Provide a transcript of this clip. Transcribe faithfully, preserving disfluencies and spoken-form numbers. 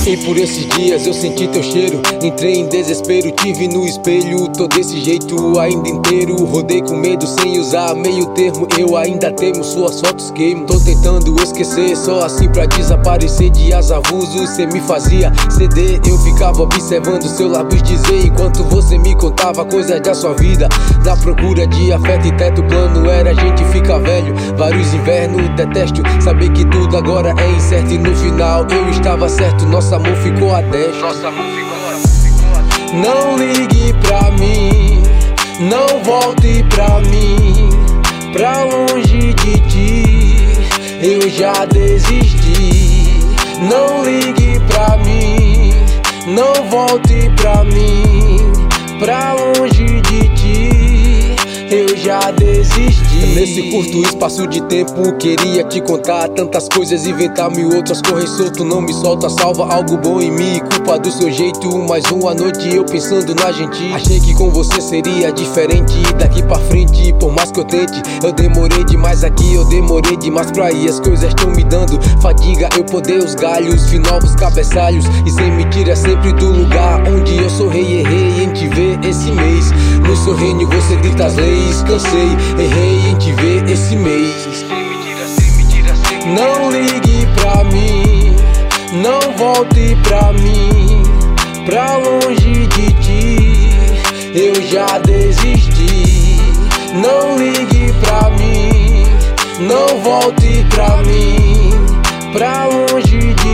E por esses dias eu senti teu cheiro, entrei em desespero, tive no espelho, tô desse jeito ainda inteiro. Rodei com medo sem usar meio termo, eu ainda temo, suas fotos queimo. Tô tentando esquecer, só assim pra desaparecer. Dias avulsos cê me fazia ceder, eu ficava observando seu lábios dizer, enquanto você me contava coisas da sua vida. Na procura de afeto e teto plano, era a gente ficar velho. Vários invernos, detesto saber que tudo agora é incerto. E no final eu estava certo, nosso amor ficou a dez. Nosso amor ficou a dez. Não ligue pra mim, não volte pra mim, pra longe de ti, eu já desisti. Não ligue pra mim, não volte pra mim, pra longe de ti, eu já desisti. Nesse curto espaço de tempo queria te contar tantas coisas, inventar mil outras. Corre solto, não me solta, salva algo bom em mim, culpa do seu jeito. Mais uma noite eu pensando na gente, achei que com você seria diferente. Daqui pra frente, por mais que eu tente, eu demorei demais aqui, eu demorei demais pra ir. As coisas estão me dando fadiga, eu podei os galhos, vi novos cabeçalhos. E sem mentira sempre do lugar onde eu sou rei, errei em te ver esse mês. No seu reino você grita as leis, cansei, errei em te ver esse mês. Sem mentira, sem mentira, sem mentira. Não ligue pra mim, não volte pra mim, pra longe de ti, eu já desisti. Não ligue pra mim, não volte pra mim, pra longe de